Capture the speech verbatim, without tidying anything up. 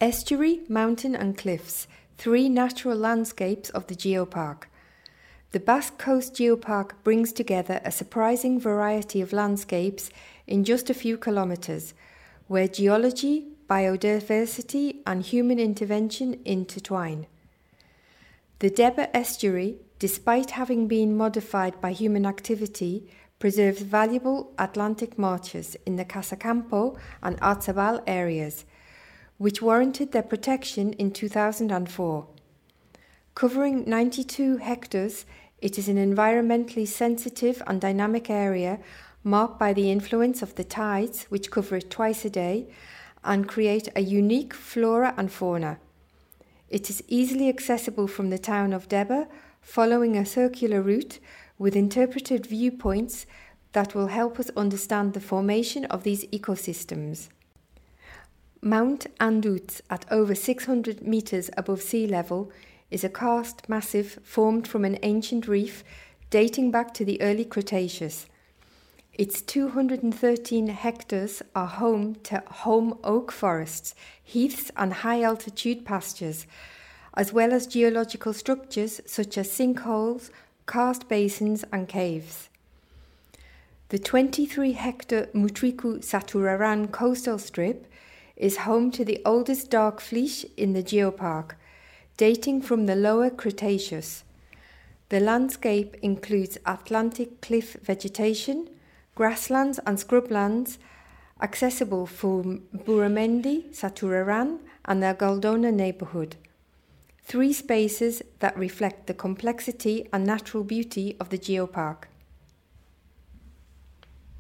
Estuary, mountain and cliffs, three natural landscapes of the geopark. The Basque Coast Geopark brings together a surprising variety of landscapes in just a few kilometres, where geology, biodiversity and human intervention intertwine. The Deba Estuary, despite having been modified by human activity, preserves valuable Atlantic marshes in the Casacampo and Arzabal areas, which warranted their protection in two thousand four. Covering ninety-two hectares, it is an environmentally sensitive and dynamic area marked by the influence of the tides, which cover it twice a day, and create a unique flora and fauna. It is easily accessible from the town of Deba, following a circular route with interpreted viewpoints that will help us understand the formation of these ecosystems. Mount Anduz, at over six hundred metres above sea level, is a karst massif formed from an ancient reef dating back to the early Cretaceous. Its two hundred thirteen hectares are home to holm oak forests, heaths and high-altitude pastures, as well as geological structures such as sinkholes, karst basins and caves. The twenty-three hectare Mutriku Saturaran coastal strip is home to the oldest dark fleece in the geopark, dating from the lower Cretaceous. The landscape includes Atlantic cliff vegetation, grasslands and scrublands accessible from Buramendi, Saturaran and the Goldona neighbourhood. Three spaces that reflect the complexity and natural beauty of the geopark.